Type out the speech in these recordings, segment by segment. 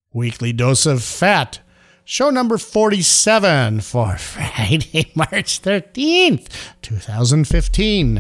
Weekly Dose of Fat, show number 47 for Friday, March 13th, 2015.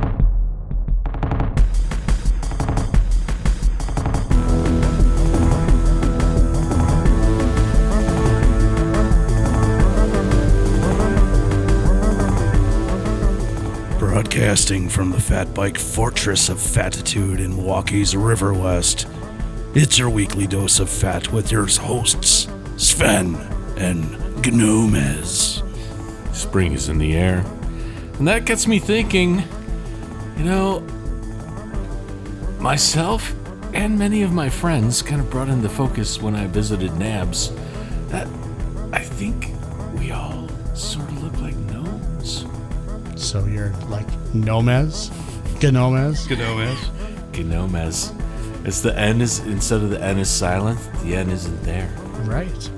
Broadcasting from the Fat Bike Fortress of Fatitude in Milwaukee's River West, it's your weekly dose of fat with your hosts, Sven and Gnomez. Spring is in the air, and that gets me thinking, myself and many of my friends kind of brought into focus when I visited NABS that I think we all sort of look like gnomes. So you're like Gnomez? Gnomez? Gnomez. It's the N is, instead of the N is silent, the N isn't there. Right.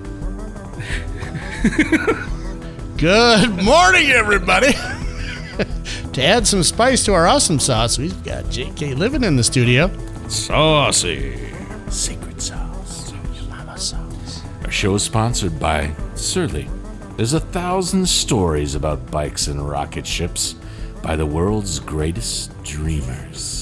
Good morning, everybody. To add some spice to our awesome sauce, we've got JK living in the studio. Saucy. Secret sauce. Mama sauce. Our show is sponsored by Surly. There's 1,000 stories about bikes and rocket ships by the world's greatest dreamers.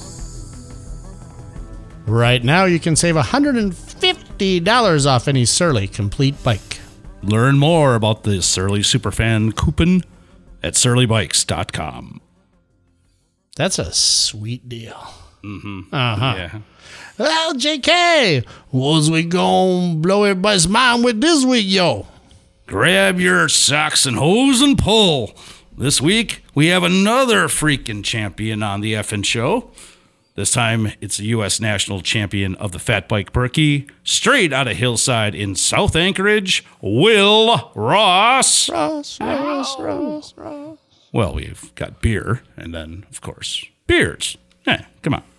Right now, you can save $150 off any Surly complete bike. Learn more about the Surly Superfan coupon at surlybikes.com. That's a sweet deal. Mm-hmm. Uh-huh. Yeah. Well, JK, what's we gonna blow everybody's mind with this week, yo? Grab your socks and hose and pull. This week, we have another freaking champion on the effing show. This time, it's the U.S. national champion of the Fat Bike Berkey, straight out of Hillside in South Anchorage, Will Ross. Ross. Well, we've got beer, and then, of course, beards. Come on.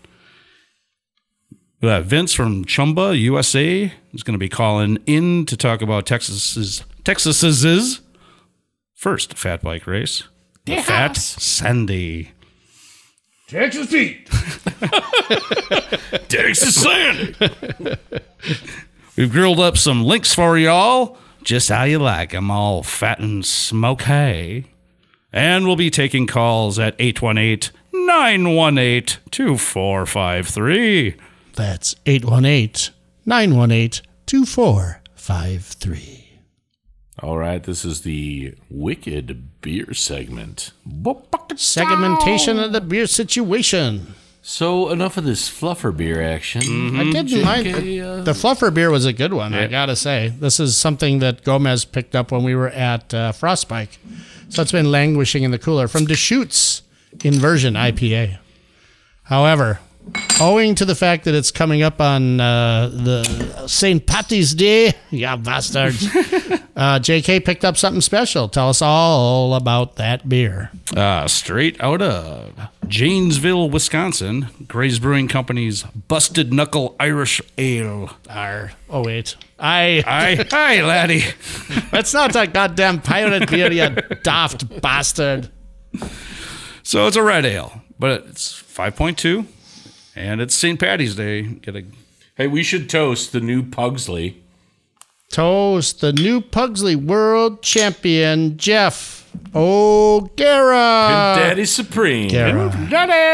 Vince from Chumba, USA, is going to be calling in to talk about Texas's first fat bike race, the Fat Sandy. Texas Pete. Texas Sandy. We've grilled up some links for y'all, just how you like 'em, all fat and smoky. And we'll be taking calls at 818-918-2453. That's 818-918-2453. All right, this is the Wicked Beer segment. Segmentation of the beer situation. So, enough of this fluffer beer action. I didn't mind the fluffer beer was a good one, I gotta say. This is something that Gomez picked up when we were at Frostbike. So it's been languishing in the cooler from Deschutes Inversion IPA. However, owing to the fact that it's coming up on the St. Patty's Day, yeah, bastards, JK picked up something special. Tell us all about that beer. Straight out of Janesville, Wisconsin, Gray's Brewing Company's Busted Knuckle Irish Ale. Oh, wait. Hi, laddie. That's not a goddamn pirate beer, you daft bastard. So it's a red ale, but it's 5.2. And it's St. Patty's Day. Hey, we should toast the new Pugsley. Toast the new Pugsley world champion, Jeff O'Gara. Pimp Daddy Supreme. Pimp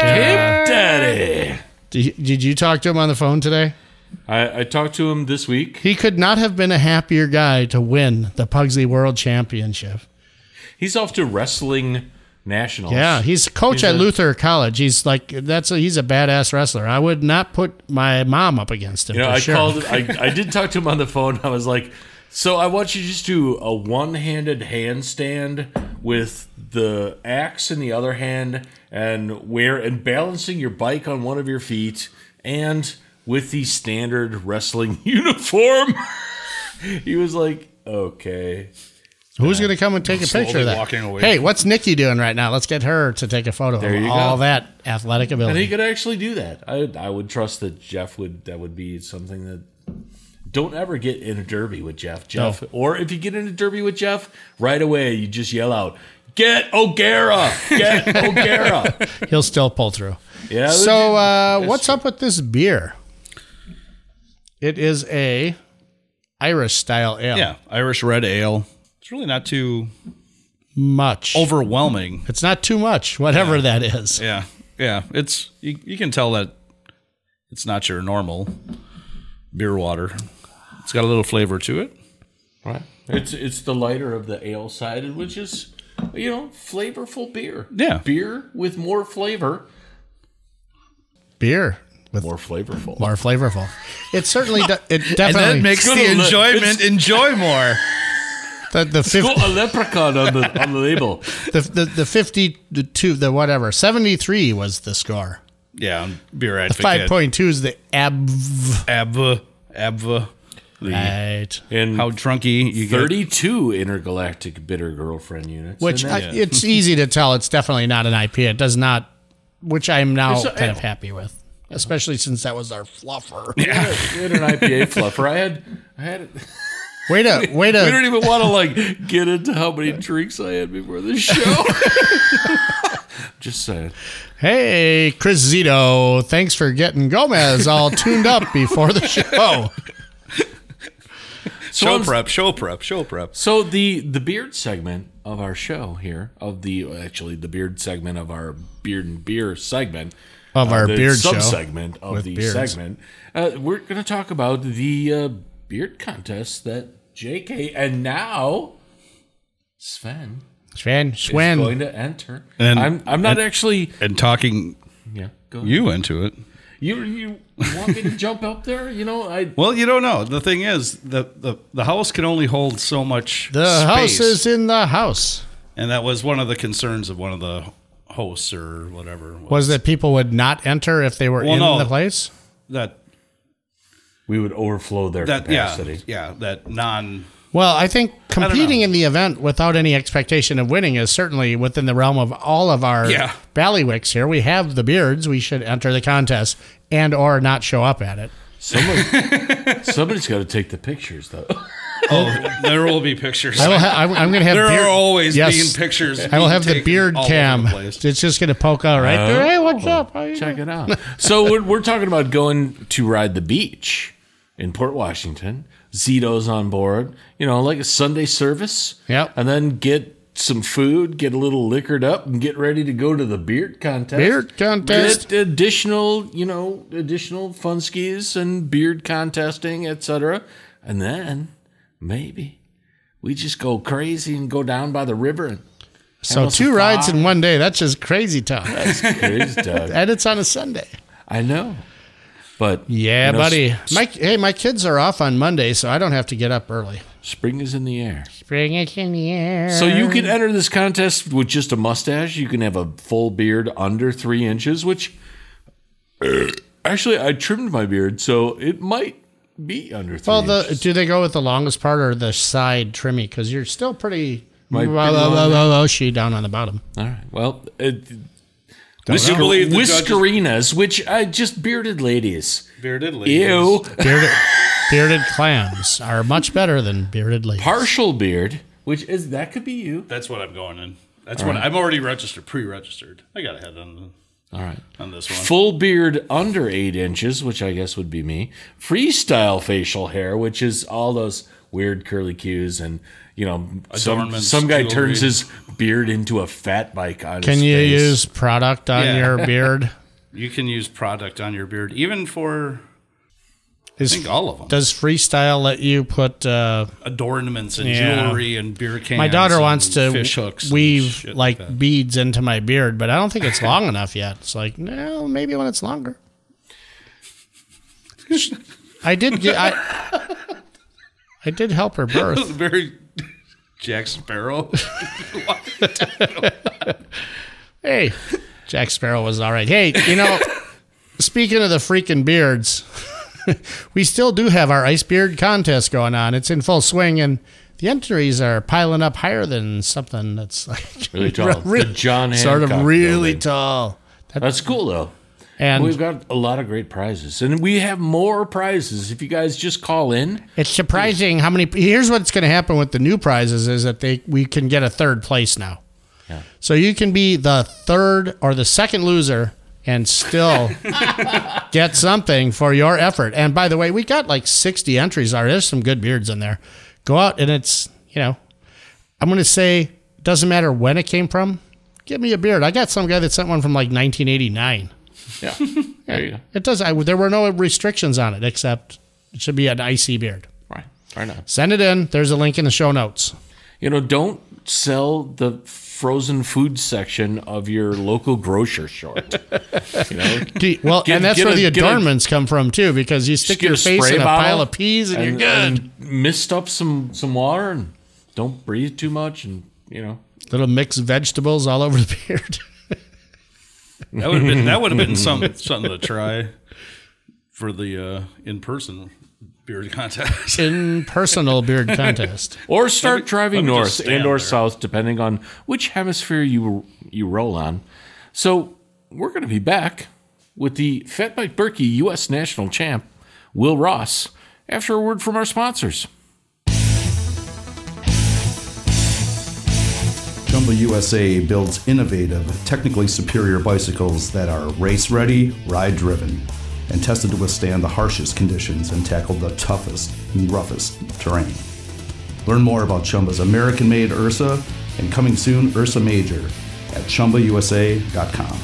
Daddy. Did you talk to him on the phone today? I talked to him this week. He could not have been a happier guy to win the Pugsley World Championship. He's off to wrestling nationals. Yeah, he's a coach at Luther College. He's he's a badass wrestler. I would not put my mom up against him. I sure. I did talk to him on the phone. I was like, so I want you to just do a one-handed handstand with the axe in the other hand and balancing your bike on one of your feet and with the standard wrestling uniform. He was like, okay. Who's going to come and take a picture of that? Walking away. Hey, what's Nikki doing right now? Let's get her to take a photo There of you all go. that athletic ability. And he could actually do that. I would trust that Jeff would. That would be something that. Don't ever get in a derby with Jeff. No. Or if you get in a derby with Jeff, right away you just yell out, "Get O'Gara! Get O'Gara!" He'll still pull through. Yeah. So what's up with this beer? It is a Irish style ale. Yeah, Irish red ale. It's really not too Much. overwhelming. It's not too much, whatever that is. Yeah, yeah. It's you can tell that it's not your normal beer water. It's got a little flavor to it. Right. It's the lighter of the ale side, which is, flavorful beer. Yeah. Beer with more flavor. Beer with More flavorful. more flavorful. It certainly it And definitely that makes gonna the look- enjoyment enjoy more. the It's got a leprechaun on the label. the 52 the whatever 73 was the score. Yeah, beer The advocate. 5.2 is the ABV. Abva. Right. And How drunky you get. 32 intergalactic bitter girlfluffer units. Which And that- it's easy to tell it's definitely not an IPA. It does not, which I'm now It's a kind of ale. happy with, especially since that was our fluffer. we had an IPA fluffer. I had it. Way to We don't even want to get into how many drinks I had before the show. Just saying. Hey, Chris Zito, thanks for getting Gomez all tuned up before the show. Show prep. So the beard segment of our show here, the beard segment of our beard and beer segment Of our the beard show sub-segment of with the beards. segment, we're going to talk about the beard contest that JK and now Sven Sven. is going to enter. And- I'm not actually. And talking Yeah, go ahead. you into it. You want me to jump up there? Well, you don't know. The thing is, the house can only hold so much The space. house is in the house. And that was one of the concerns of one of the hosts or whatever. Was that people would not enter if they were in no. the place? that we would overflow their capacity. that non. Well, I think know. competing in the event without any expectation of winning is certainly within the realm of all of our Yeah. ballywicks here. We have the beards. We should enter the contest and or not show up at it. Somebody's got to take the pictures, though. Oh, there will be pictures. I'm going to have there beard, are always yes, being pictures. I will being have the taken beard all over cam. the place. It's just going to poke out right there. Hey, what's up? How you Check it out. So we're talking about going to ride the beach in Port Washington. Zito's on board, like a Sunday service. Yep. And then get some food, get a little liquored up, and get ready to go to the beard contest. Beard contest. Get additional fun skis and beard contesting, etc. And then maybe we just go crazy and go down by the river. And So have us 2 a rides fire. in one day. That's just crazy talk. Crazy, Doug. And it's on a Sunday. I know. But Yeah, you know, buddy. My kids are off on Monday, so I don't have to get up early. spring is in the air. Spring is in the air. So you can enter this contest with just a mustache. You can have a full beard under 3 inches, which actually I trimmed my beard, so it might be under 3 Well, inches. do they go with the longest part or the side trimming? Because you're still pretty Might be long. she down on the bottom. All right. Well, you believe the judges- whiskerinas, which I just bearded ladies. Bearded ladies. Ew. Bearded clams are much better than bearded ladies. Partial beard, that could be you. That's what I'm going in. That's what I'm already pre-registered. I got ahead All right. on this one. Full beard under 8 inches, which I guess would be me. Freestyle facial hair, which is all those weird curly cues and Adornments, some guy jewelry. turns his beard into a fat bike on Can his you face. use product on Yeah. your beard? You can use product on your beard, even for Is, I think all of them. Does Freestyle let you put? Adornments and Yeah. jewelry and beer cans. My daughter and wants to fish hooks and weave shit like that. beads into my beard, but I don't think it's long enough yet. It's like, no, maybe when it's longer. I did help her birth. Very Jack Sparrow. Hey, Jack Sparrow was all right. Hey, speaking of the freaking beards, we still do have our ice beard contest going on. It's in full swing, and the entries are piling up higher than something that's like Really tall. The John sort of Hancock really building. tall. That's cool, though. And We've got a lot of great prizes. And we have more prizes if you guys just call in. it's surprising how many. Here's what's going to happen with the new prizes is that we can get a third place now. Yeah. So you can be the third or the second loser and still get something for your effort. And by the way, we got like 60 entries. There's some good beards in there. Go out and it's, I'm going to say, doesn't matter when it came from. Give me a beard. I got some guy that sent one from like 1989. Yeah. There you go. It does. There were no restrictions on it except it should be an icy beard. Right on. Send it in. There's a link in the show notes. Don't sell the frozen food section of your local grocer short. Well, and that's where the adornments come from too, because you stick your face in a pile of peas and you're good. And mist up some water and don't breathe too much, and little mixed vegetables all over the beard. That would have been something to try for the in-person beard contest. In-personal beard contest. Or start driving north and or south, depending on which hemisphere you roll on. So we're going to be back with the Fat Bike Berkey U.S. National Champ, Will Ross, after a word from our sponsors. Chumba USA builds innovative, technically superior bicycles that are race-ready, ride-driven, and tested to withstand the harshest conditions and tackle the toughest and roughest terrain. Learn more about Chumba's American-made Ursa and coming soon Ursa Major at ChumbaUSA.com.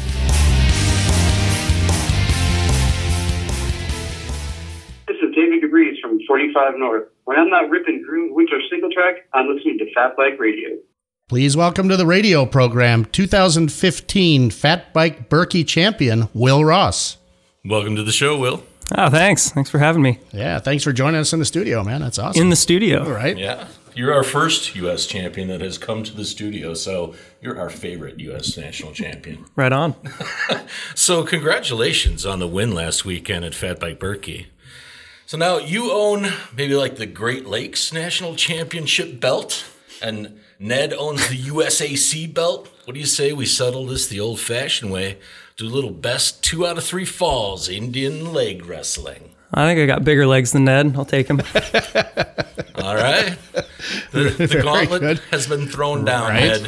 This is David DeBreeze from 45 North. When I'm not ripping Groom Winter single track, I'm listening to Fat Bike Radio. Please welcome to the radio program 2015 Fat Bike Berkey champion, Will Ross. Welcome to the show, Will. Oh, thanks. Thanks for having me. Yeah, thanks for joining us in the studio, man. That's awesome. In the studio. All right. Yeah. You're our first U.S. champion that has come to the studio, so you're our favorite U.S. national champion. Right on. So congratulations on the win last weekend at Fat Bike Berkey. So now you own maybe like the Great Lakes National Championship belt, and Ned owns the USAC belt. What do you say we settle this the old-fashioned way? Do a little best 2 out of 3 falls Indian leg wrestling. I think I got bigger legs than Ned. I'll take him. All right. The gauntlet has been thrown down, Ned.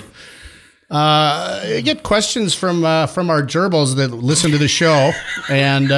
I get questions from our gerbils that listen to the show, and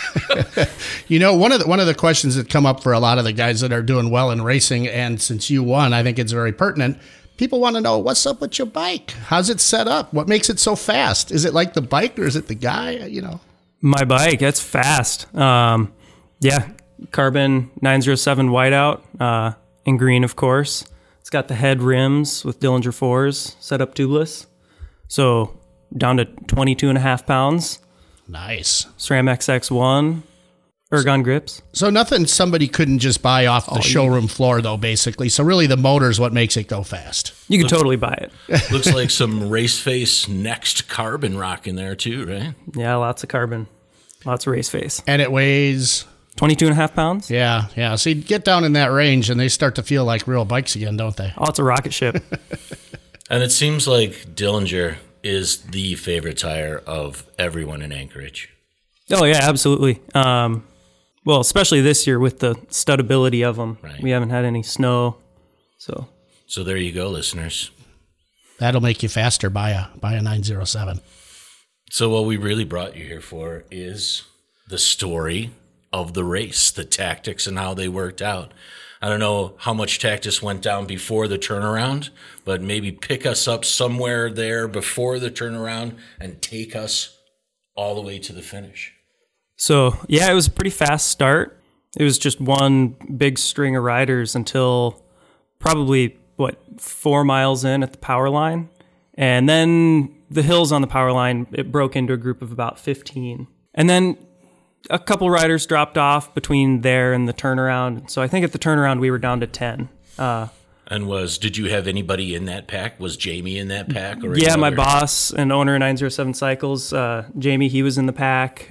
one of the questions that come up for a lot of the guys that are doing well in racing, and since you won, I think it's very pertinent. People want to know, what's up with your bike? How's it set up? What makes it so fast? Is it like the bike or is it the guy? My bike, it's fast. Yeah, carbon 907 whiteout in green, of course. It's got the head rims with Dillinger 4s set up tubeless. So down to 22.5 pounds. Nice. SRAM XX1. Ergon grips. So nothing somebody couldn't just buy off the showroom floor, though, basically. So really the motor's what makes it go fast. You can totally buy it. Looks like some Race Face Next carbon rock in there, too, right? Yeah, lots of carbon. Lots of Race Face. And it weighs... 22.5 pounds? Yeah. So you get down in that range and they start to feel like real bikes again, don't they? Oh, it's a rocket ship. And it seems like Dillinger is the favorite tire of everyone in Anchorage. Oh, yeah, absolutely. Well, especially this year with the studability of them. Right. We haven't had any snow, so there you go, listeners. That'll make you faster. Buy a 907. So what we really brought you here for is the story of the race, the tactics and how they worked out. I don't know how much tactics went down before the turnaround, but maybe pick us up somewhere there before the turnaround and take us all the way to the finish. So, yeah, it was a pretty fast start. It was just one big string of riders until probably, 4 miles in at the power line. And then the hills on the power line, it broke into a group of about 15. And then a couple riders dropped off between there and the turnaround. So I think at the turnaround, we were down to 10. Did you have anybody in that pack? Was Jamie in that pack? Or yeah, my boss and owner of 907 Cycles, Jamie, he was in the pack.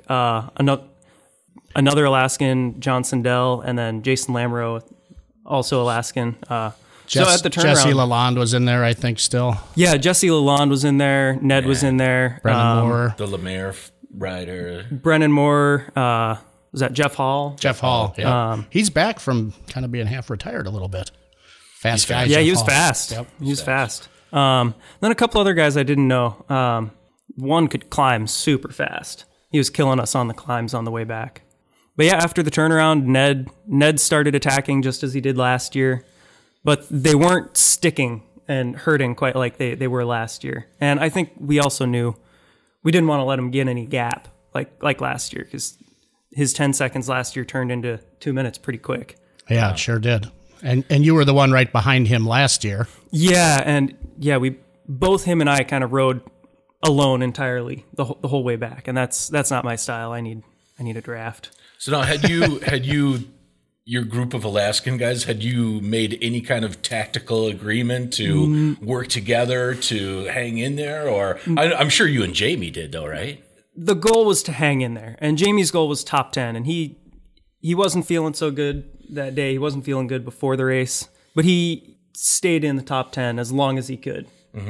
Another Alaskan, John Sindell, and then Jason Lamoureux, also Alaskan. So at the turnaround, Jesse Lalonde was in there, I think, still. Yeah, Jesse Lalonde was in there. Ned was in there. Brennan Moore. The Lemaire rider. Brennan Moore. Was that Jeff Hall? Jeff Hall, yeah. He's back from kind of being half retired a little bit. Fast guy. Yeah, Jeff he was Hall. fast. Yep. He was fast. Then a couple other guys I didn't know. one could climb super fast. He was killing us on the climbs on the way back. But yeah, after the turnaround, Ned started attacking just as he did last year, but they weren't sticking and hurting quite like they were last year. And I think we also knew we didn't want to let him get any gap like last year, because his 10 seconds last year turned into 2 minutes pretty quick. Yeah, it sure did. And you were the one right behind him last year. Yeah, and yeah, both him and I kind of rode alone entirely the whole way back, and that's not my style. I need a draft. So now, had you your group of Alaskan guys, had you made any kind of tactical agreement to work together to hang in there? Or I'm sure you and Jamie did, though, right? The goal was to hang in there, and Jamie's goal was top 10, and he wasn't feeling so good that day. He wasn't feeling good before the race, but he stayed in the top 10 as long as he could.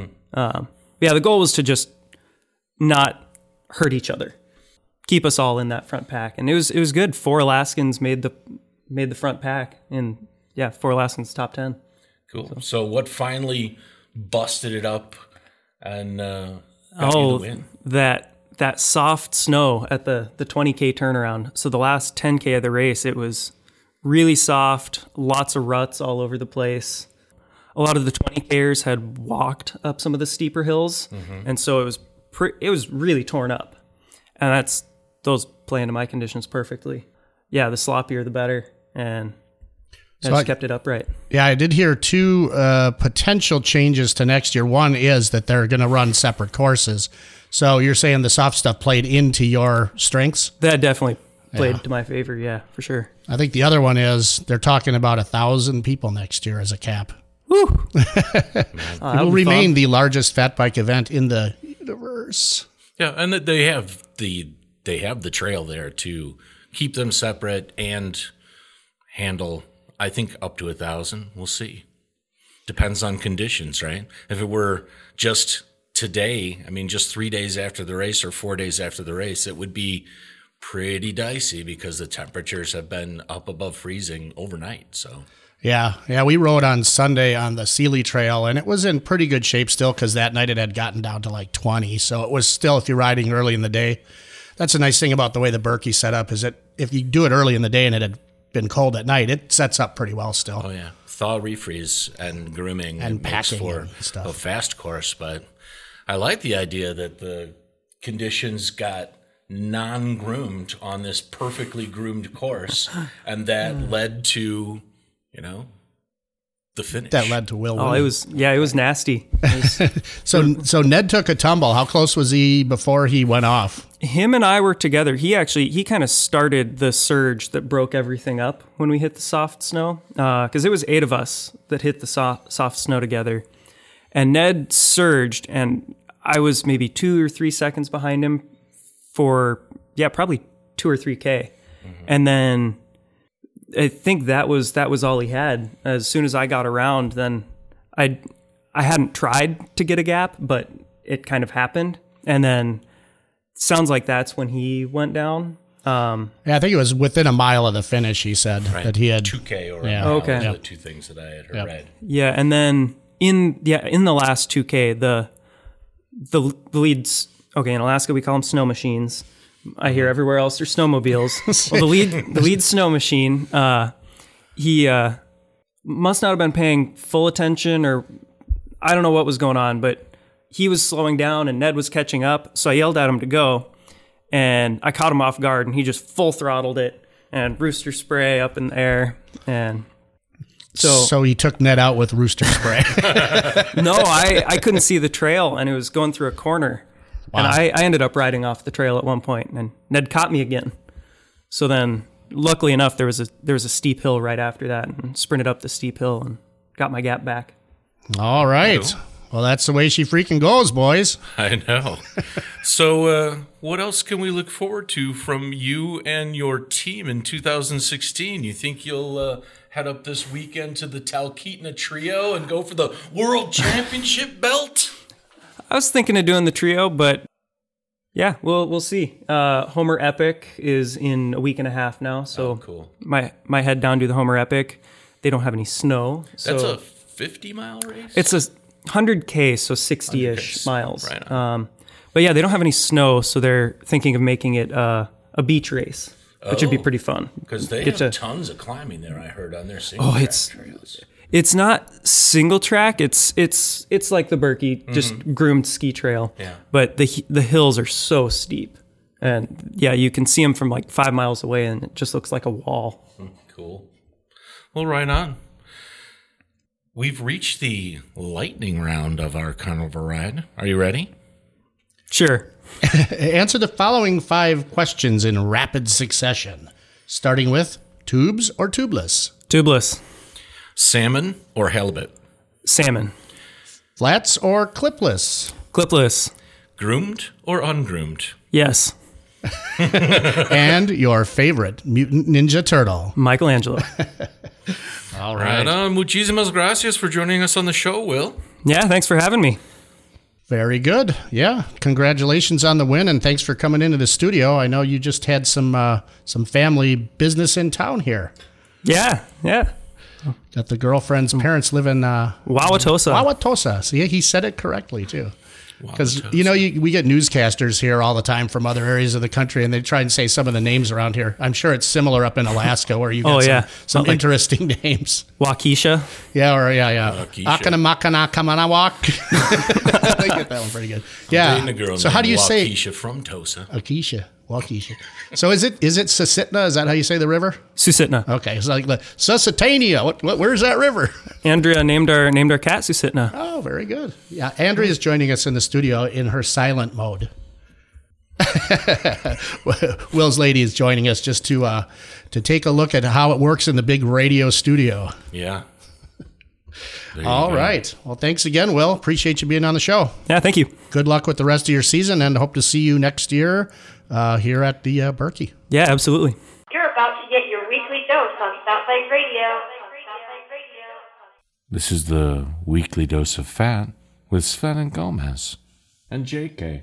Yeah, the goal was to just not hurt each other, keep us all in that front pack, and it was good. 4 Alaskans made the front pack, and yeah, 4 Alaskans top 10. Cool. So what finally busted it up and got you the win? That soft snow at the 20K turnaround. So the last 10K of the race, it was really soft, lots of ruts all over the place. A lot of the 20Kers had walked up some of the steeper hills, and so it was really torn up. And those play into my conditions perfectly. Yeah, the sloppier the better, and I just kept it upright. Yeah, I did hear 2 potential changes to next year. One is that they're going to run separate courses. So you're saying the soft stuff played into your strengths? That definitely played to my favor, yeah, for sure. I think the other one is they're talking about 1,000 people next year as a cap. Woo! It will remain the largest fat bike event in the universe. Yeah, and they have the trail there to keep them separate and handle, I think, up to 1,000. We'll see. Depends on conditions, right? If it were just today, I mean, just 3 days after the race or 4 days after the race, it would be pretty dicey because the temperatures have been up above freezing overnight. So yeah, we rode on Sunday on the Sealy Trail, and it was in pretty good shape still because that night it had gotten down to like 20. So it was still, if you're riding early in the day, that's a nice thing about the way the Berkey set up, is that if you do it early in the day and it had been cold at night, it sets up pretty well still. Oh yeah, thaw, refreeze, and grooming and packing for and stuff. A fast course. But I like the idea that the conditions got non-groomed on this perfectly groomed course, and that led to, the finish. That led to Will. Oh, it was nasty. So Ned took a tumble. How close was he before he went off? Him and I were together. He kind of started the surge that broke everything up when we hit the soft snow, because it was 8 of us that hit the soft snow together. And Ned surged, and I was maybe 2 or 3 seconds behind him for, probably 2 or 3K. And then I think that was all he had. As soon as I got around, then I hadn't tried to get a gap, but it kind of happened. And then sounds like that's when he went down. I think it was within a mile of the finish, he said, that he had 2K or a mile. Okay. Those are the 2 things that I had read. Yeah, and then in the last 2K, the leads. Okay, in Alaska we call them snow machines. I hear everywhere else they're snowmobiles. Well, the lead snow machine, he must not have been paying full attention, or I don't know what was going on, but he was slowing down and Ned was catching up. So I yelled at him to go, and I caught him off guard, and he just full throttled it and rooster spray up in the air. And so he took Ned out with rooster spray. No, I couldn't see the trail, and it was going through a corner. Wow. And I ended up riding off the trail at one point, and Ned caught me again. So then, luckily enough, there was a steep hill right after that, and sprinted up the steep hill and got my gap back. All right. Well, that's the way she freaking goes, boys. I know. So what else can we look forward to from you and your team in 2016? You think you'll head up this weekend to the Talkeetna Trio and go for the World Championship belt? I was thinking of doing the trio, but yeah, we'll see. Homer Epic is in a week and a half now, so cool. My head down to the Homer Epic. They don't have any snow. So that's a 50-mile race? It's a 100K, so 60-ish miles. Right on. But yeah, they don't have any snow, so they're thinking of making it a beach race, which would be pretty fun. Because they have tons of climbing there, I heard, on their single track trails. It's not single track. It's like the Berkey, just groomed ski trail. Yeah. But the hills are so steep. And yeah, you can see them from like 5 miles away, and it just looks like a wall. Cool. Well, right on. We've reached the lightning round of our carnival ride. Are you ready? Sure. Answer the following 5 questions in rapid succession, starting with tubes or tubeless? Tubeless. Salmon or halibut? Salmon. Flats or clipless? Clipless. Groomed or ungroomed? Yes. And your favorite Mutant Ninja Turtle? Michelangelo. All right. Muchísimas gracias for joining us on the show, Will. Yeah, thanks for having me. Very good. Yeah. Congratulations on the win, and thanks for coming into the studio. I know you just had some family business in town here. Yeah. That the girlfriend's parents live in Wauwatosa. Wauwatosa. See, he said it correctly too. Because we get newscasters here all the time from other areas of the country, and they try and say some of the names around here. I'm sure it's similar up in Alaska, where you get some interesting names. Waukesha. Yeah. Akana makana kamana walk. They get that one pretty good. Yeah. So how do you say Waukesha from Tosa? Waukesha. So is it Susitna? Is that how you say the river? Susitna. Okay, it's like the Susitania. Where's that river? Andrea named our cat Susitna. Oh, very good. Yeah, Andrea is joining us in the studio in her silent mode. Will's lady is joining us just to take a look at how it works in the big radio studio. Yeah. All right. Well, thanks again, Will. Appreciate you being on the show. Yeah, thank you. Good luck with the rest of your season, and hope to see you next year here at the Berkey. Yeah, absolutely. You're about to get your weekly dose on Fat Bike Radio. This is the weekly dose of fat with Sven and Gomez and JK.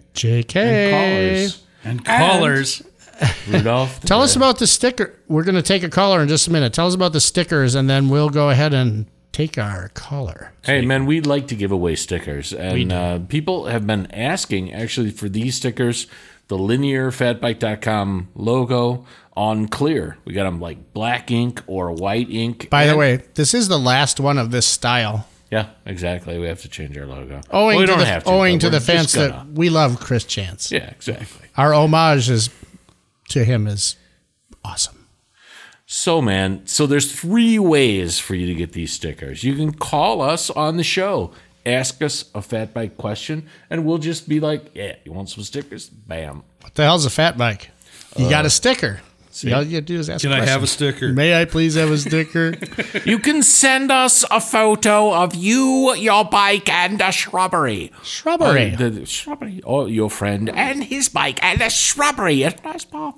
And Callers. Rudolph. Tell us about the sticker. We're going to take a caller in just a minute. Tell us about the stickers, and then we'll go ahead and take our caller. Hey, man, we'd like to give away stickers. And people have been asking, actually, for these stickers, the linear fatbike.com logo on clear. We got them like black ink or white ink. By the way, this is the last one of this style. Yeah, exactly. We have to change our logo. Owing to the fans that we love Chris Chance. Yeah, exactly. Our homage to him is awesome. So, man, there's 3 ways for you to get these stickers. You can call us on the show, ask us a Fat Bike question, and we'll just be like, yeah, you want some stickers? Bam. What the hell's a Fat Bike? You got a sticker. See? All you do is ask Can I have a sticker? May I please have a sticker? You can send us a photo of you, your bike, and a shrubbery. Shrubbery? The shrubbery. Or your friend and his bike and a shrubbery. A nice path.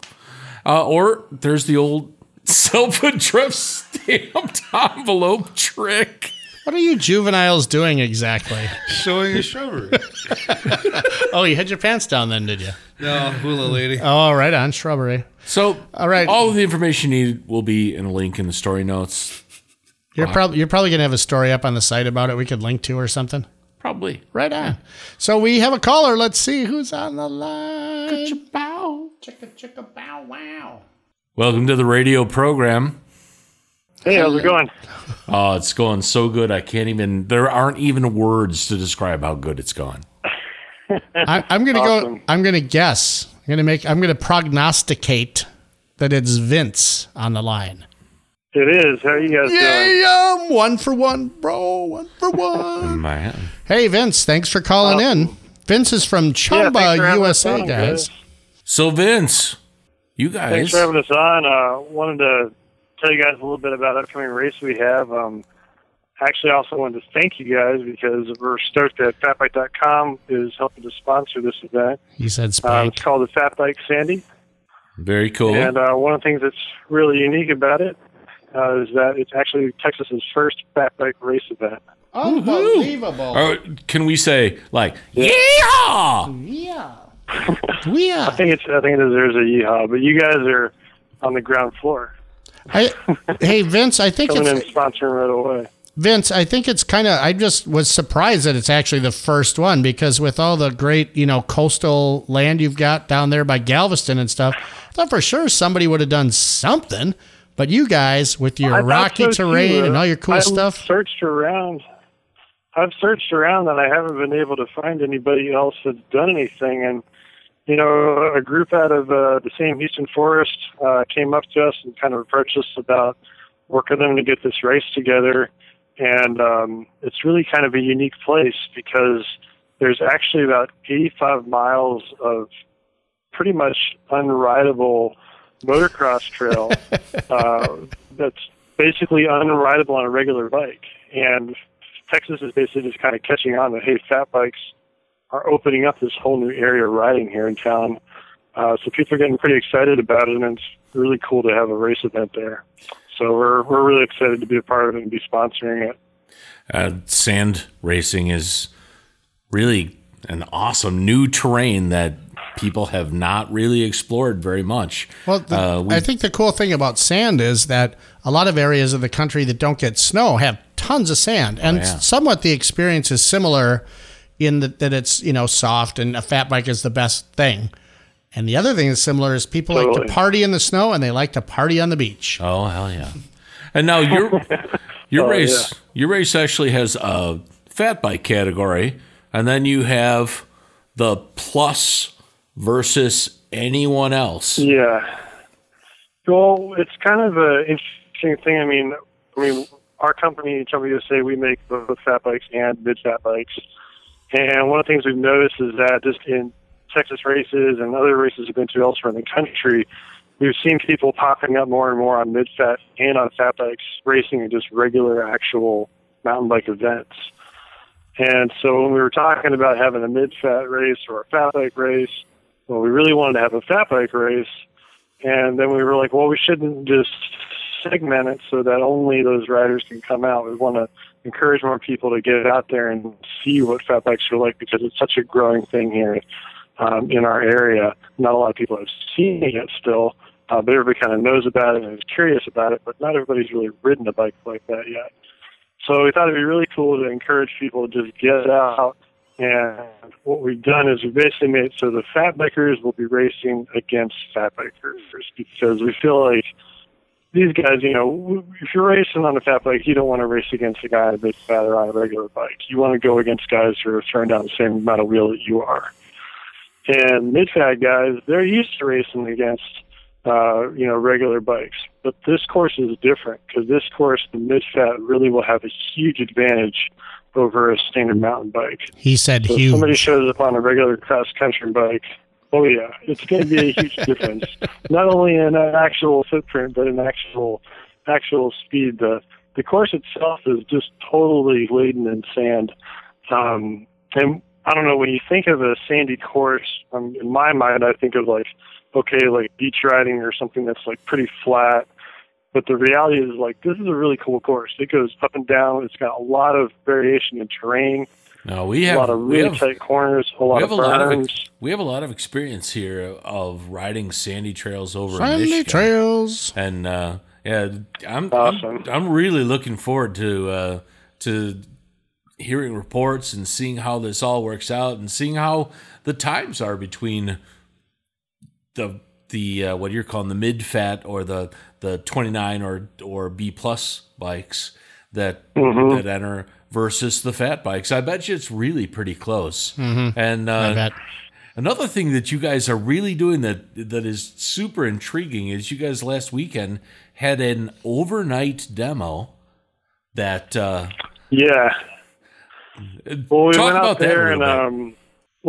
Or there's the old self-addressed stamped envelope trick. What are you juveniles doing exactly? Showing a shrubbery. Oh, you had your pants down then, did you? No, hula lady. Oh, right on, shrubbery. So, all right. All of the information you need will be in a link in the story notes. You're probably going to have a story up on the site about it we could link to or something? Probably. Right on. So we have a caller. Let's see who's on the line. Chicka-bow. Chicka-bow, wow. Welcome to the radio program. Hey, how's it going? Oh, it's going so good. There aren't even words to describe how good it's gone. I'm going to Awesome. I'm going to guess. I'm going to prognosticate that it's Vince on the line. It is. How are you guys doing? Yeah, 1 for 1, bro. 1 for 1. Man. Hey, Vince, thanks for calling in. Vince is from thanks for Chumba, having USA, us on, guys. So, Vince, you guys. Thanks for having us on. Wanted to tell you guys a little bit about upcoming race we have. Actually, I also wanted to thank you guys because we're stoked that fatbike.com is helping to sponsor this event. He said Spank. It's called the Fat Bike Sandy. Very cool. And one of the things that's really unique about it is that it's actually Texas's first Fat Bike race event. Unbelievable. Can we say, like, yeehaw? Yeah. I think it deserves a yeehaw, but you guys are on the ground floor. Hey, Vince, I think Coming in and sponsoring right away. Vince, I think it's I just was surprised that it's actually the first one, because with all the great, coastal land you've got down there by Galveston and stuff, I thought for sure somebody would have done something. But you guys, with your rocky terrain and all your cool stuff. I've searched around and I haven't been able to find anybody else that's done anything. And, a group out of the same Houston Forest came up to us and kind of approached us about working with them to get this race together. And it's really kind of a unique place because there's actually about 85 miles of pretty much unrideable motocross trail that's basically unrideable on a regular bike. And Texas is basically just kind of catching on that, hey, fat bikes are opening up this whole new area of riding here in town. So people are getting pretty excited about it, and it's really cool to have a race event there. So we're really excited to be a part of it and be sponsoring it. Sand racing is really an awesome new terrain that people have not really explored very much. Well, I think the cool thing about sand is that a lot of areas of the country that don't get snow have tons of sand, and somewhat the experience is similar in that it's soft, and a fat bike is the best thing. And the other thing that's similar is people like to party in the snow, and they like to party on the beach. Oh, hell yeah! And now your race actually has a fat bike category, and then you have the plus versus anyone else. Yeah. Well, it's kind of an interesting thing. I mean, our company, WSA, we make both fat bikes and mid-fat bikes. And one of the things we've noticed is that just in Texas races and other races we've been to elsewhere in the country, we've seen people popping up more and more on mid-fat and on fat bikes racing in just regular actual mountain bike events. And so when we were talking about having a mid-fat race or a fat bike race, well, we really wanted to have a fat bike race. And then we were like, well, we shouldn't just segment it so that only those riders can come out. We want to encourage more people to get out there and see what fat bikes are like, because it's such a growing thing here in our area. Not a lot of people have seen it still, but everybody kind of knows about it and is curious about it, but not everybody's really ridden a bike like that yet. So we thought it'd be really cool to encourage people to just get out. And what we've done is we basically made it so the fat bikers will be racing against fat bikers, because we feel like these guys, if you're racing on a fat bike, you don't want to race against a guy that's fat or on a regular bike. You want to go against guys who are throwing down the same amount of wheel that you are. And mid-fat guys, they're used to racing against, regular bikes. But this course is different, because this course, the mid-fat really will have a huge advantage over a standard mountain bike. He said so huge. If somebody shows up on a regular cross-country bike, oh yeah, it's going to be a huge difference. Not only in an actual footprint, but in actual speed. The course itself is just totally laden in sand. And I don't know, when you think of a sandy course, in my mind, I think of like beach riding or something that's like pretty flat. But the reality is, this is a really cool course. It goes up and down. It's got a lot of variation in terrain. No, we have a lot of really tight corners, a lot of berms. We have a lot of experience here of riding sandy trails over in Sandy Michigan. trails. And awesome. I'm really looking forward to hearing reports and seeing how this all works out, and seeing how the times are between the what you're calling the mid-fat or the 29 or B plus bikes that enter versus the fat bikes. I bet you it's really pretty close. Mm-hmm. And I bet. Another thing that you guys are really doing that is super intriguing is you guys last weekend had an overnight demo that yeah. Well, we talk went about out there that a little and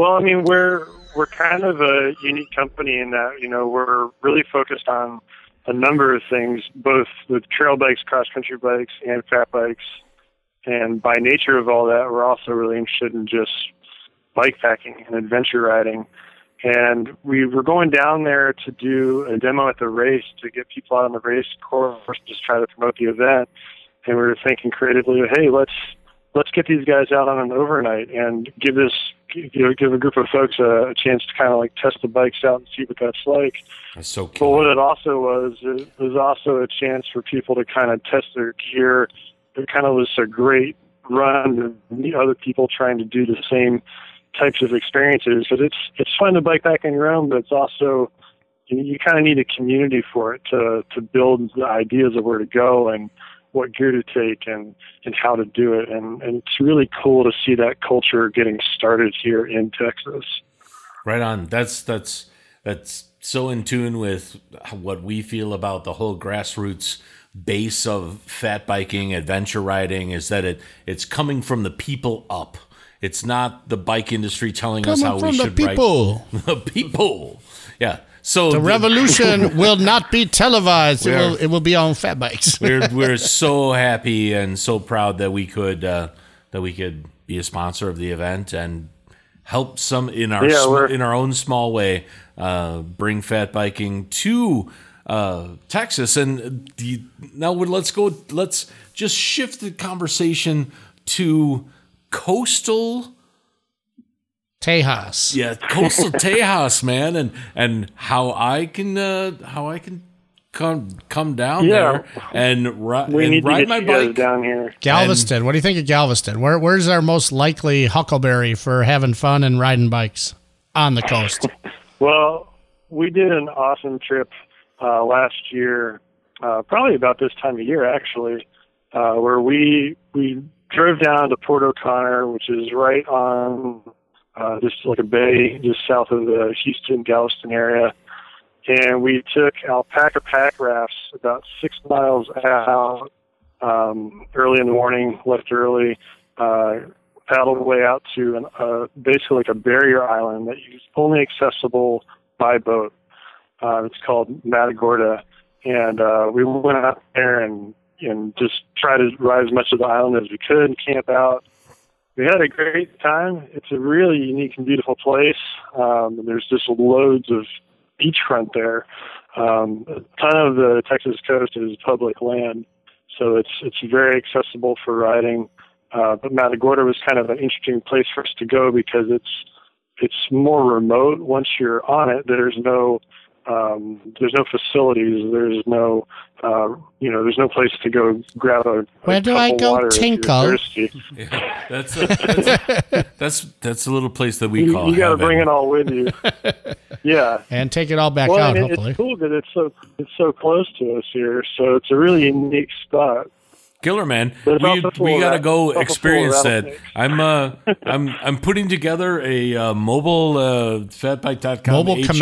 we're kind of a unique company in that we're really focused on a number of things, both with trail bikes, cross country bikes, and fat bikes. And by nature of all that, we're also really interested in just bike packing and adventure riding. And we were going down there to do a demo at the race to get people out on the race course, just try to promote the event. And we were thinking creatively, hey, let's get these guys out on an overnight and give a group of folks a chance to kind of test the bikes out and see what that's like. That's so cool. But what it also was, it was also a chance for people to kind of test their gear it kind of was a great run to meet other people trying to do the same types of experiences. Because it's fun to bike back on your own, but it's also you kind of need a community for it to build the ideas of where to go and what gear to take and how to do it. And it's really cool to see that culture getting started here in Texas. Right on. That's so in tune with what we feel about the whole grassroots base of fat biking, adventure riding, is that it's coming from the people up. It's not the bike industry telling us how we should ride. The people. Yeah. So the revolution will not be televised. It will be on fat bikes. we're so happy and so proud that we could be a sponsor of the event and help some in our own small way bring fat biking to Texas. And let's just shift the conversation to coastal Tejas. Yeah, coastal Tejas, man, and how I can come down there and ride my bike down here. Galveston. What do you think of Galveston? Where's our most likely huckleberry for having fun and riding bikes on the coast? Well, we did an awesome trip last year, probably about this time of year actually, where we drove down to Port O'Connor, which is right on just like a bay just south of the Houston, Galveston area. And we took alpaca pack rafts about 6 miles out early in the morning, left early, paddled away out to basically like a barrier island that is only accessible by boat. It's called Matagorda. And we went out there and just tried to ride as much of the island as we could and camp out. We had a great time. It's a really unique and beautiful place. There's just loads of beachfront there. A ton of the Texas coast is public land, so it's very accessible for riding. But Matagorda was kind of an interesting place for us to go because it's more remote. Once you're on it, there's no facilities. There's no there's no place to go grab a Where do I go tinkle? Yeah, that's a little place that we call. You got to bring it all with you. Yeah, and take it all back out. Hopefully, it's cool that it's so close to us here. So it's a really unique spot. Killer, man. We gotta go experience that. I'm putting together a mobile fatbike.com mobile HQ,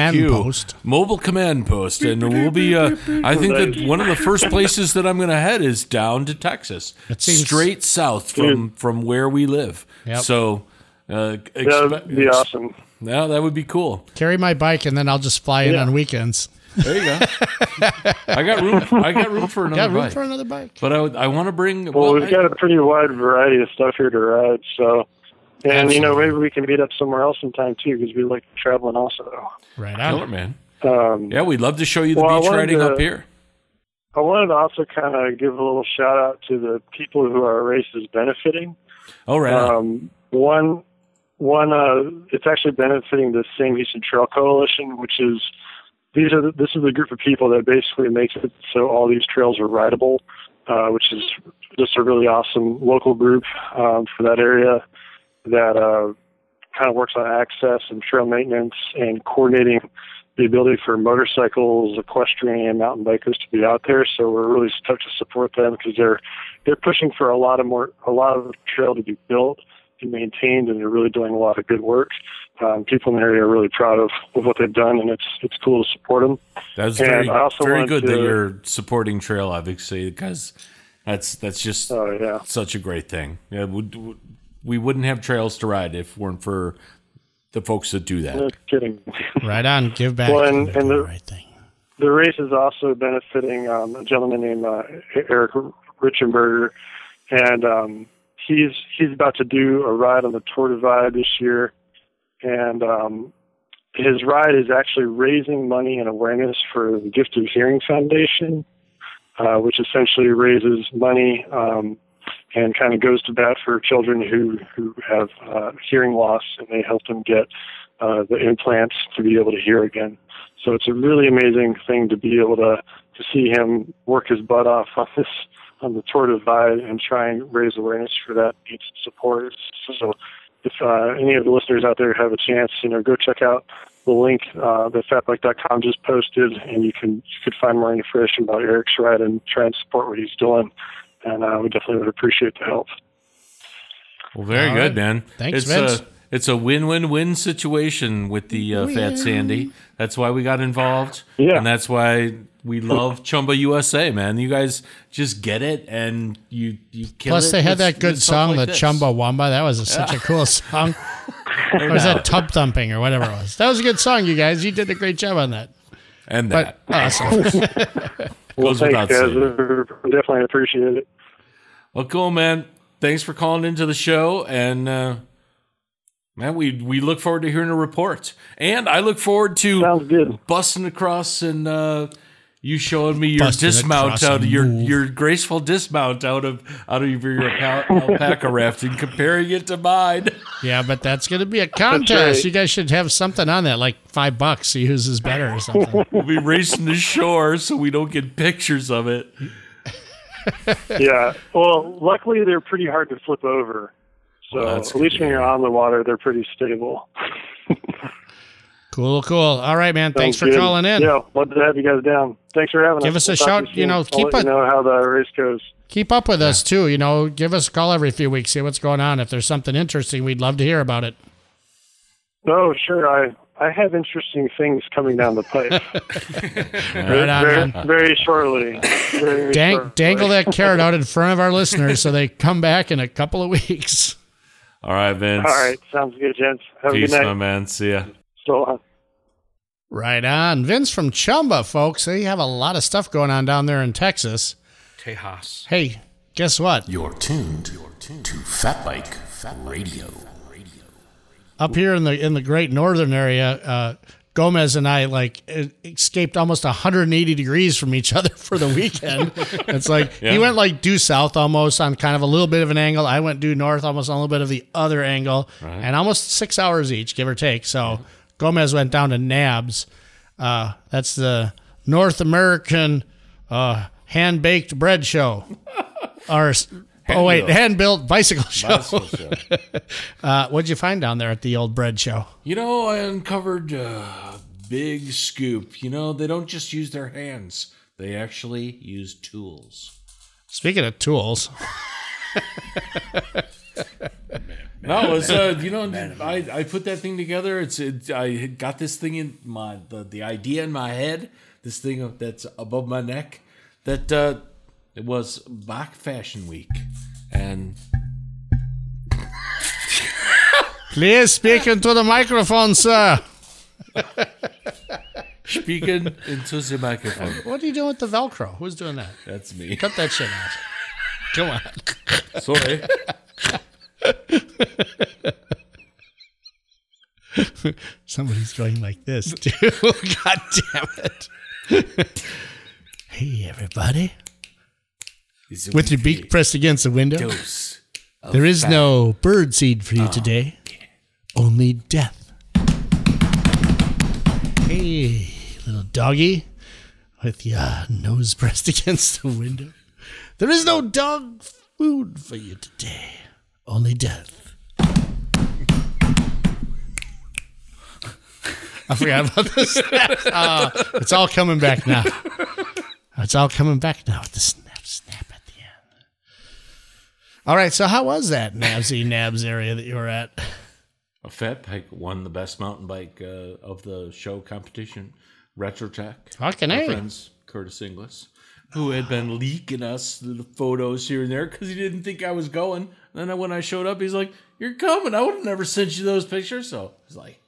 command post, and we'll be. I think that one of the first places that I'm going to head is down to Texas, straight south from where we live. Yep. So that would be awesome. Yeah, that would be cool. Carry my bike, and then I'll just fly in on weekends. There you go. I got room for another bike. But I want to bring. Well, we've got a pretty wide variety of stuff here to ride. So, and maybe we can meet up somewhere else sometime too, because we like traveling also. Right on, Killer, man. Yeah, we'd love to show you the beach riding up here. I wanted to also kind of give a little shout out to the people who our race is benefiting. Oh, right. One, it's actually benefiting the Sam Houston Trail Coalition, which is. This is the group of people that basically makes it so all these trails are rideable, which is just a really awesome local group for that area that kind of works on access and trail maintenance and coordinating the ability for motorcycles, equestrian, and mountain bikers to be out there. So we're really stoked to support them because they're pushing for a lot of trail to be built and maintained, and they're really doing a lot of good work. People in the area are really proud of what they've done, and it's cool to support them. That's very good that you're supporting trail, obviously, because that's just such a great thing. Yeah, we wouldn't have trails to ride if it weren't for the folks that do that. No kidding. Right on, give back. Well, and the right thing. The race is also benefiting a gentleman named Eric Richenberger, and he's about to do a ride on the Tour Divide this year. And his ride is actually raising money and awareness for the Gift of Hearing Foundation, which essentially raises money and kind of goes to bat for children who have hearing loss, and they help them get the implants to be able to hear again. So it's a really amazing thing to be able to to see him work his butt off on the Tour Divide and try and raise awareness for that needs support. So if any of the listeners out there have a chance, go check out the link that fatbike.com just posted, and you could find more information about Eric's ride and try and support what he's doing. And we definitely would appreciate the help. Well, very All good, right. man. Thanks, Vince. It's a win-win-win situation with the Fat Sandy. That's why we got involved. Yeah. And that's why we love Chumba USA, man. You guys just get it, and you kill Plus, it. they had with- that good with stuff song, like the this. Chumbawamba. That was such a cool song. Or was that Tub Thumping or whatever it was? That was a good song, you guys. You did a great job on that. And that. But awesome. Well, Goes thanks, without guys. saying. We definitely appreciate it. Well, cool, man. Thanks for calling into the show, and man, we look forward to hearing a report. And I look forward to Sounds good. busting across and you showing me your Busting dismount across out a of your move. graceful dismount out of your alpaca rafting, comparing it to mine. Yeah, but that's going to be a contest. right. You guys should have something on that, like $5. See whose is better or something. We'll be racing to shore so we don't get pictures of it. Yeah. Well, luckily they're pretty hard to flip over. So Well, that's at least good when to you're on the water, they're pretty stable. Cool. All right, man. Thanks for Sounds good. calling in. Yeah, love to have you guys down. Thanks for having us. Give us a We'll talk shout, to you soon. I'll keep let you know how the race goes. Keep up with us, too. Give us a call every few weeks. See what's going on. If there's something interesting, we'd love to hear about it. Oh, sure. I have interesting things coming down the pipe. Right on, man. Very shortly. Very shortly. Dangle that carrot out in front of our listeners so they come back in a couple of weeks. All right, Vince. All right. Sounds good, gents. Have Peace, a good my night. man. See ya. So long. Right on. Vince from Chumba, folks. They have a lot of stuff going on down there in Texas. Tejas. Hey, guess what? You're tuned to Fat Bike Radio. Up here in the great northern area, Gomez and I escaped almost 180 degrees from each other for the weekend. It's like he went due south almost on kind of a little bit of an angle. I went due north almost on a little bit of the other angle, and almost 6 hours each, give or take. So Gomez went down to NABS. That's the North American hand-baked bread show. Hand-built bicycle show. What'd you find down there at the old bread show? I uncovered a big scoop. They don't just use their hands. They actually use tools. Speaking of tools. No, it's I put that thing together. I got this thing in the idea in my head. This thing that's above my neck. That it was Bach Fashion Week, and Please speak into the microphone, sir. speaking into the microphone. What are you doing with the Velcro? Who's doing that? That's me. Cut that shit out. Come on. Sorry. Somebody's going like this, too. God damn it. Hey, everybody. With your beak pressed against the window. There is no bird seed for you today. Only death. Hey, little doggy. With your nose pressed against the window. There is no dog food for you today. Only death. I forgot about this. It's all coming back now. It's all coming back now with the snap at the end. All right, so how was that Nabs area that you were at? A Fat Bike won the best mountain bike of the show competition, RetroTech. Fucking Our A. friends, Curtis Inglis, who had been leaking us the photos here and there because he didn't think I was going. And then when I showed up, he's like, "You're coming. I would have never sent you those pictures." So I was like,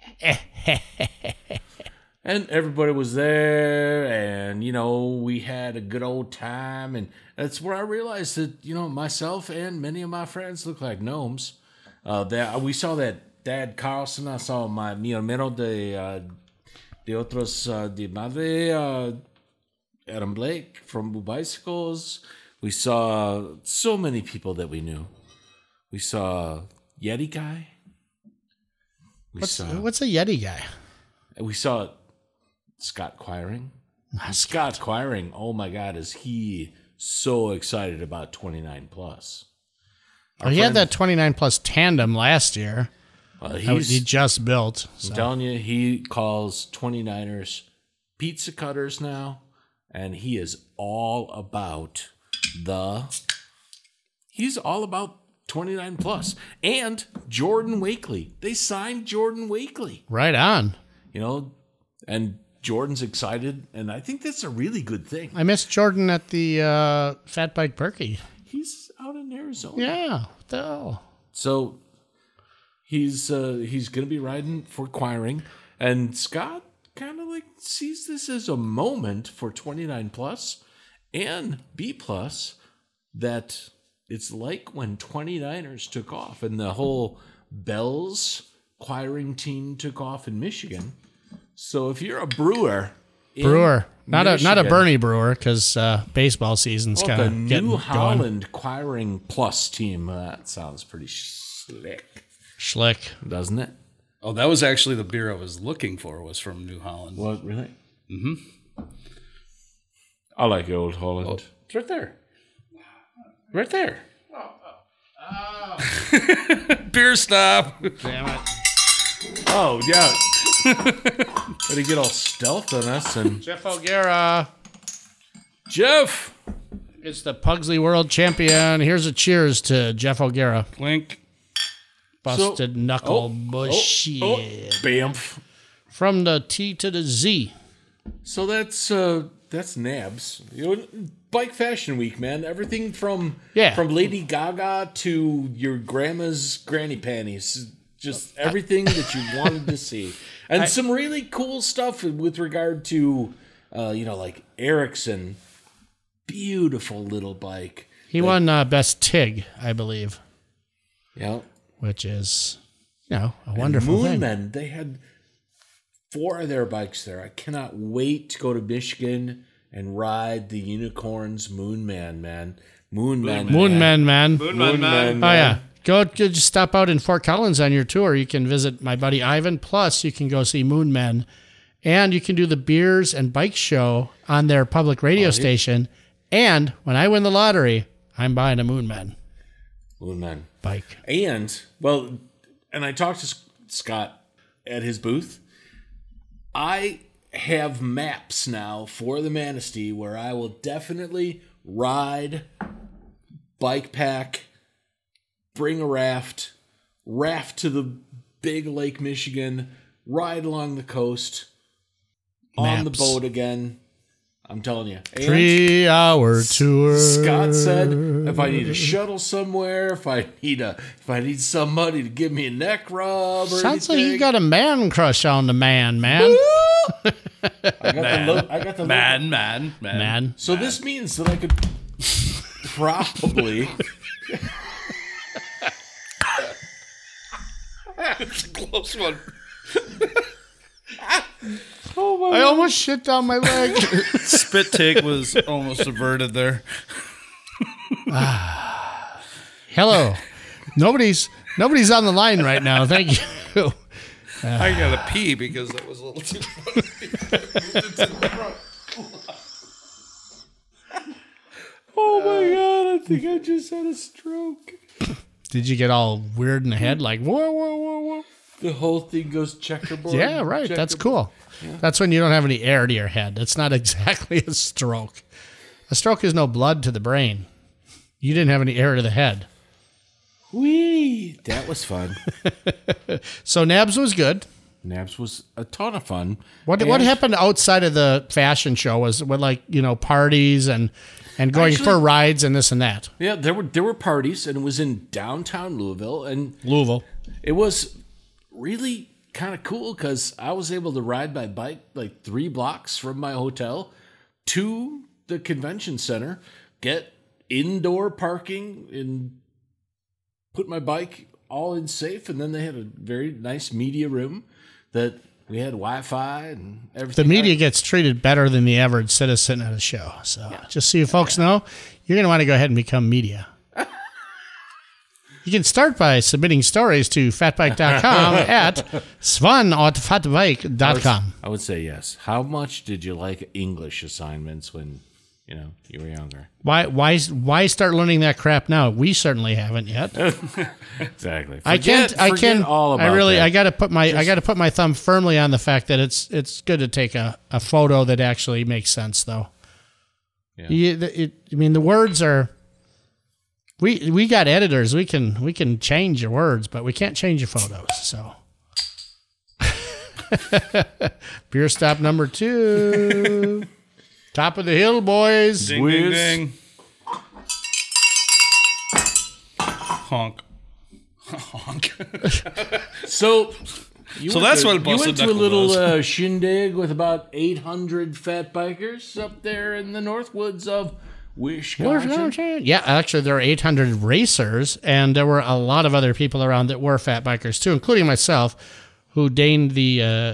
and everybody was there, and we had a good old time, and that's where I realized that myself and many of my friends look like gnomes. That we saw that Dad Carlson. I saw mi hermano de otros de madre Adam Blake from Blue Bicycles. We saw so many people that we knew. We saw Yeti Guy. What's a Yeti Guy? We saw Scott Quiring. Scott Quiring, oh my God, is he so excited about 29 plus? He had that 29 plus tandem last year. He just built. So. I'm telling you, he calls 29ers pizza cutters now, and he is all about he's all about 29 plus. And Jordan Wakely. They signed Jordan Wakely. Right on. And Jordan's excited, and I think that's a really good thing. I missed Jordan at the Fat Bike Berkey. He's out in Arizona. Yeah. What the hell? So he's going to be riding for Quiring, and Scott kind of like sees this as a moment for 29 plus and B plus that it's like when 29ers took off and the whole Bells Quiring team took off in Michigan. So if you're a brewer, not a Bernie Brewer, because baseball season's kind of getting New going. Holland Quiring Plus team. That sounds pretty Schlick, doesn't it? Oh, that was actually the beer I was looking for. Was from New Holland. What, really? Mm-hmm. I like Old Holland. Oh, it's right there. Right there. Beer stop. Damn it. Oh, yeah. Better get all stealth on us. And Jeff O'Gara. Jeff! It's the Pugsley World Champion. Here's a cheers to Jeff O'Gara. Clink. Busted knuckle bullshit. Bamf. From the T to the Z. So that's Nabs. Bike Fashion Week, man. Everything from Lady Gaga to your grandma's granny panties. Just everything that you wanted to see. And some really cool stuff with regard to, like Ericsson. Beautiful little bike. He won Best TIG, I believe. Yeah. Which is, a wonderful thing. Moonmen, they had 4 of their bikes there. I cannot wait to go to Michigan and ride the Unicorns Moonman, man. Moonman, man. Oh, yeah. Go just stop out in Fort Collins on your tour. You can visit my buddy Ivan. Plus, you can go see Moonmen. And you can do the beers and bike show on their public radio station. And when I win the lottery, I'm buying a Moonman bike. And I talked to Scott at his booth. I have maps now for the Manistee where I will definitely ride, bike pack, bring a raft to the big Lake Michigan, ride along the coast, on the boat again. I'm telling you. 3-hour tour. Scott said if I need a shuttle somewhere, if I need somebody to give me a neck rub or Sounds anything. like you got a man crush on the man. I got the man. So this means that I could probably It's a close one. I almost shit down my leg. Spit take was almost averted there. Hello. Nobody's on the line right now. Thank you. I gotta pee because that was a little too funny. Oh my God, I think I just had a stroke. Did you get all weird in the head? Like, whoa. The whole thing goes checkerboard. Yeah, right. That's cool. Yeah. That's when you don't have any air to your head. It's not exactly a stroke. A stroke is no blood to the brain. You didn't have any air to the head. Whee! That was fun. So Nabs was good. Nabs was a ton of fun. What happened outside of the fashion show? Was parties and going for rides and this and that? Yeah, there were parties, and it was in downtown Louisville. It was really kind of cool because I was able to ride my bike like 3 blocks from my hotel to the convention center, get indoor parking, and put my bike all in safe. And then they had a very nice media room that we had Wi-Fi and everything. The media gets treated better than the average citizen at a show. So just so you folks know, you're going to want to go ahead and become media. You can start by submitting stories to fatbike.com at svan@fatbike.com. I would say yes. How much did you like English assignments when you were younger? Why start learning that crap now? We certainly haven't yet. Exactly. I gotta put my thumb firmly on the fact that it's good to take a photo that actually makes sense, though. Yeah. The words are. We got editors. We can change your words, but we can't change your photos. So, beer stop number 2, top of the hill, boys. Ding, ding, ding. Honk. So that's what you went to a little was. shindig with about 800 fat bikers up there in the north woods of Wisconsin. Yeah, actually, there are 800 racers, and there were a lot of other people around that were fat bikers too, including myself, who deigned the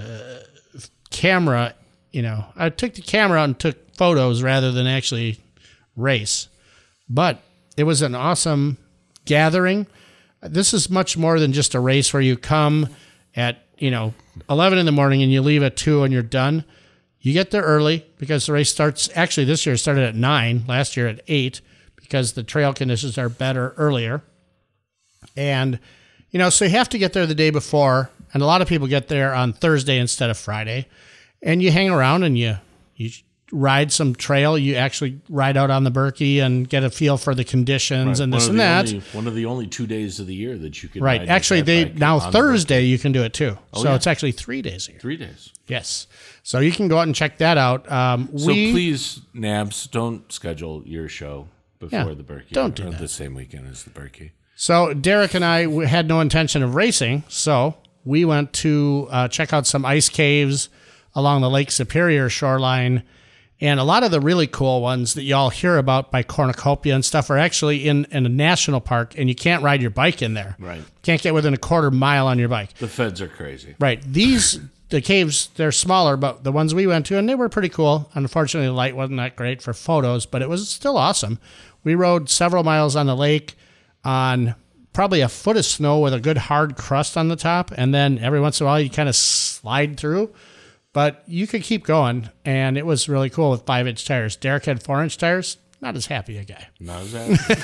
camera. I took the camera out and took photos rather than actually race. But it was an awesome gathering. This is much more than just a race where you come at 11 in the morning and you leave at 2 and you're done. You get there early because the race starts, actually this year it started at 9, last year at 8, because the trail conditions are better earlier. And, so you have to get there the day before, and a lot of people get there on Thursday instead of Friday. And you hang around and you ride some trail. You actually ride out on the Berkey and get a feel for the conditions and this and that. One of the only 2 days of the year that you can ride. Right. Actually, Thursday you can do it too. It's actually 3 days a year. 3 days. Yes. So you can go out and check that out. Please, Nabs, don't schedule your show before the Berkey. Don't do that. The same weekend as the Berkey. So Derek and I had no intention of racing, so we went to check out some ice caves along the Lake Superior shoreline. And a lot of the really cool ones that y'all hear about by Cornucopia and stuff are actually in a national park, and you can't ride your bike in there. Right. Can't get within a quarter mile on your bike. The feds are crazy. Right. The caves, they're smaller, but the ones we went to, and they were pretty cool. Unfortunately, the light wasn't that great for photos, but it was still awesome. We rode several miles on the lake on probably a foot of snow with a good hard crust on the top, and then every once in a while you kind of slide through. But you could keep going, and it was really cool with 5-inch tires. Derek had 4-inch tires. Not as happy a guy. Not as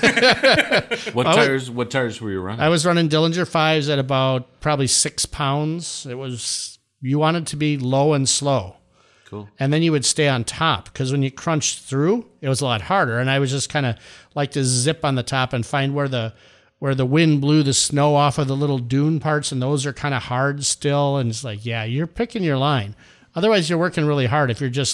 happy. What tires were you running? I was running Dillinger 5s at about probably 6 pounds. You wanted to be low and slow. Cool. And then you would stay on top, because when you crunched through, it was a lot harder. And I was just kind of like to zip on the top and find where the wind blew the snow off of the little dune parts, and those are kind of hard still. And it's like, yeah, you're picking your line. Otherwise, you're working really hard if you're just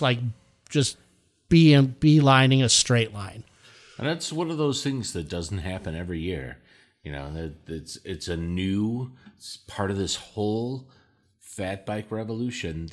beelining a straight line. And that's one of those things that doesn't happen every year. It's a new part of this whole fat bike revolution.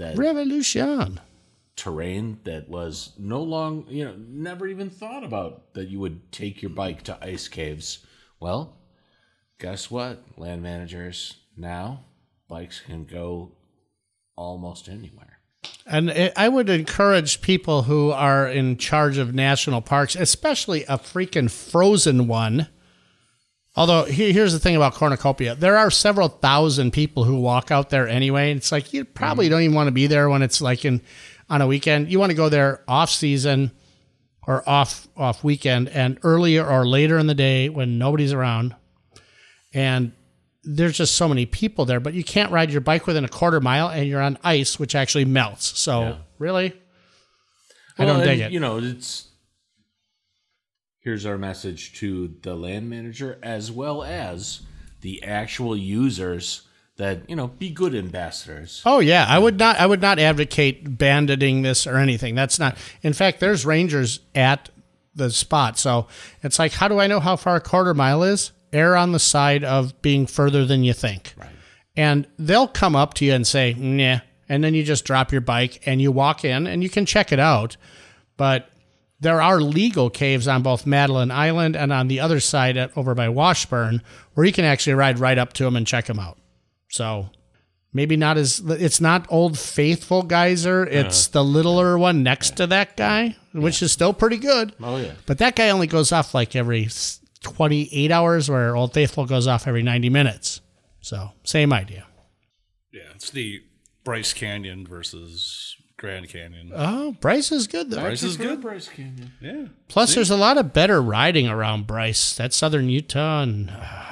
Terrain that was never even thought about that you would take your bike to ice caves. Well, guess what, land managers? Now, bikes can go almost anywhere. And I would encourage people who are in charge of national parks, especially a freaking frozen one. Although, here's the thing about Cornucopia. There are several thousand people who walk out there anyway. It's like you probably don't even want to be there when it's like on a weekend. You want to go there off season or off weekend and earlier or later in the day when nobody's around. And there's just so many people there, but you can't ride your bike within a quarter mile and you're on ice, which actually melts. So really, I don't dig it. Here's our message to the land manager as well as the actual users that, be good ambassadors. Oh yeah. I would not advocate banditing this or anything. That's not, in fact, there's rangers at the spot. So it's like, how do I know how far a quarter mile is? Err on the side of being further than you think. Right. And they'll come up to you and say, nah. And then you just drop your bike and you walk in and you can check it out. But there are legal caves on both Madeline Island and on the other side over by Washburn where you can actually ride right up to them and check them out. So maybe it's not Old Faithful Geyser. It's the littler one next to that guy, which is still pretty good. Oh, yeah. But that guy only goes off like every 28 hours, where Old Faithful goes off every 90 minutes. So, same idea. Yeah, it's the Bryce Canyon versus Grand Canyon. Oh, Bryce is good, though. Bryce is good. Bryce Canyon. Yeah. Plus, there's a lot of better riding around Bryce. That's southern Utah and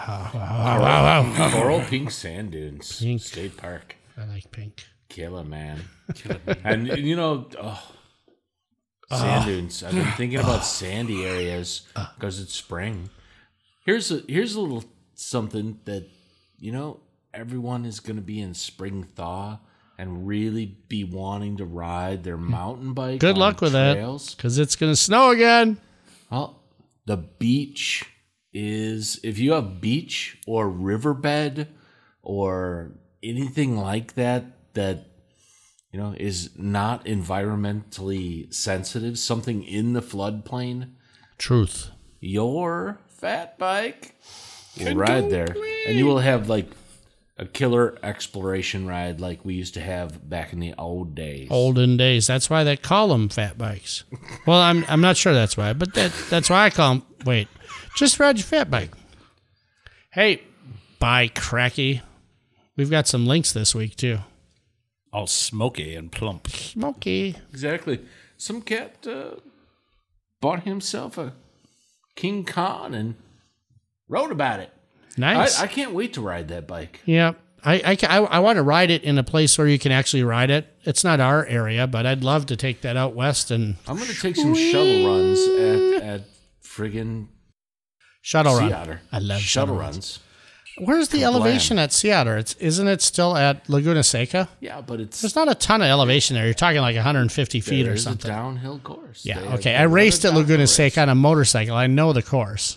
Coral Pink Sand Dunes Pink. State Park. I like pink. Killer, man. And, you know, sand dunes. I've been thinking about sandy areas because it's spring. Here's a little something that, you know, everyone is going to be in spring thaw and really be wanting to ride their mountain bike. Good luck with that, because it's going to snow again. Well, the beach is, if you have beach or riverbed or anything like that, you know, is not environmentally sensitive, something in the floodplain. Truth. Your fat bike will ride there, and you will have like a killer exploration ride like we used to have back in the old days. Olden days. That's why they call them fat bikes. Well, I'm not sure that's why, but that's why I call them. Wait, just ride your fat bike. Hey, bye, cracky. We've got some links this week too. All smoky and plump. Smoky. Exactly. Some cat bought himself a King Khan and wrote about it. Nice. I can't wait to ride that bike. Yeah. I want to ride it in a place where you can actually ride it. It's not our area, but I'd love to take that out west. And I'm going to take some shuttle runs at friggin' shuttle Sea run. Otter. I love shuttle runs. Where's the elevation at Sea Otter? Isn't it still at Laguna Seca? Yeah, but there's not a ton of elevation there. You're talking like 150 feet or something. It's a downhill course. Yeah, okay. I raced at Laguna Seca on a motorcycle. I know the course.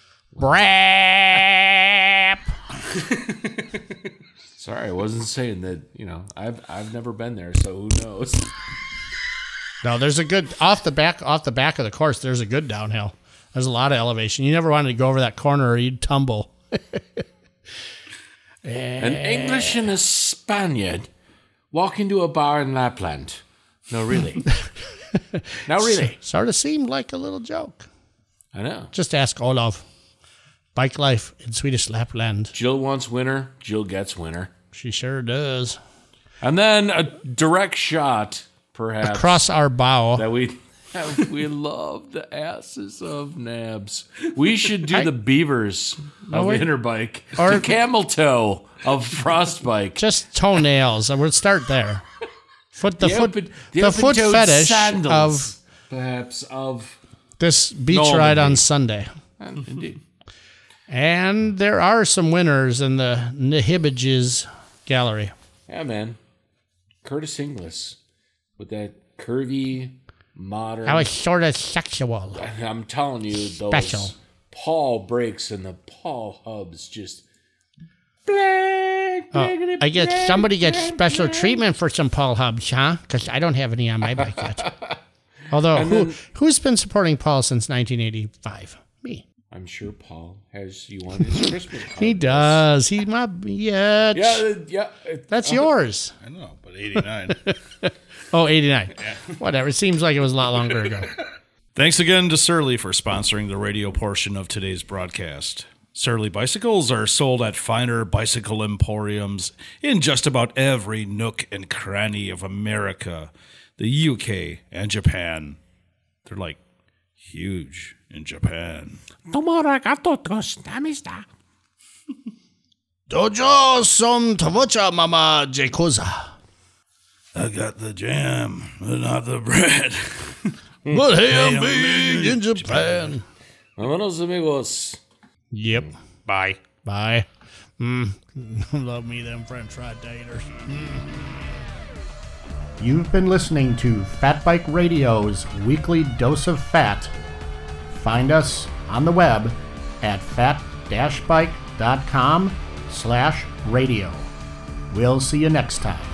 Brap! Sorry, I wasn't saying that, you know, I've never been there, so who knows? No, there's a good off the back of the course, there's a good downhill. There's a lot of elevation. You never wanted to go over that corner or you'd tumble. An English and a Spaniard walk into a bar in Lapland. No, really. No, really. Sort of seemed like a little joke. I know. Just ask Olaf. Bike life in Swedish Lapland. Jill wants winter. Jill gets winter. She sure does. And then a direct shot, perhaps. Across our bow. That we love the asses of Nabs. We should do the beavers of Interbike. Or the camel toe of Frostbike. Just toenails. We'll start there. The foot fetish sandals, perhaps, of this beach ride on Sunday. Indeed. And there are some winners in the Nihibbages gallery. Yeah, man. Curtis Inglis with that curvy, modern. I was sort of sexual. I'm telling you, those special Paul brakes and the Paul hubs just. I guess somebody gets special treatment for some Paul hubs, huh? Because I don't have any on my bike yet. Although, who's been supporting Paul since 1985? Me. I'm sure Paul has you on his Christmas card. He does. He's my bitch. Yeah. That's yours. I know, but 89. Oh, 89. Yeah. Whatever. It seems like it was a lot longer ago. Thanks again to Surly for sponsoring the radio portion of today's broadcast. Surly bicycles are sold at finer bicycle emporiums in just about every nook and cranny of America, the UK, and Japan. They're like huge in Japan. Dojo som tavocha mama jacoza. I got the jam, but not the bread. But hey, I'm big in Japan. Vámonos, amigos. Yep. Bye. Love me them French fried taters. You've been listening to Fat Bike Radio's weekly dose of fat. Find us on the web at fat-bike.com/radio. We'll see you next time.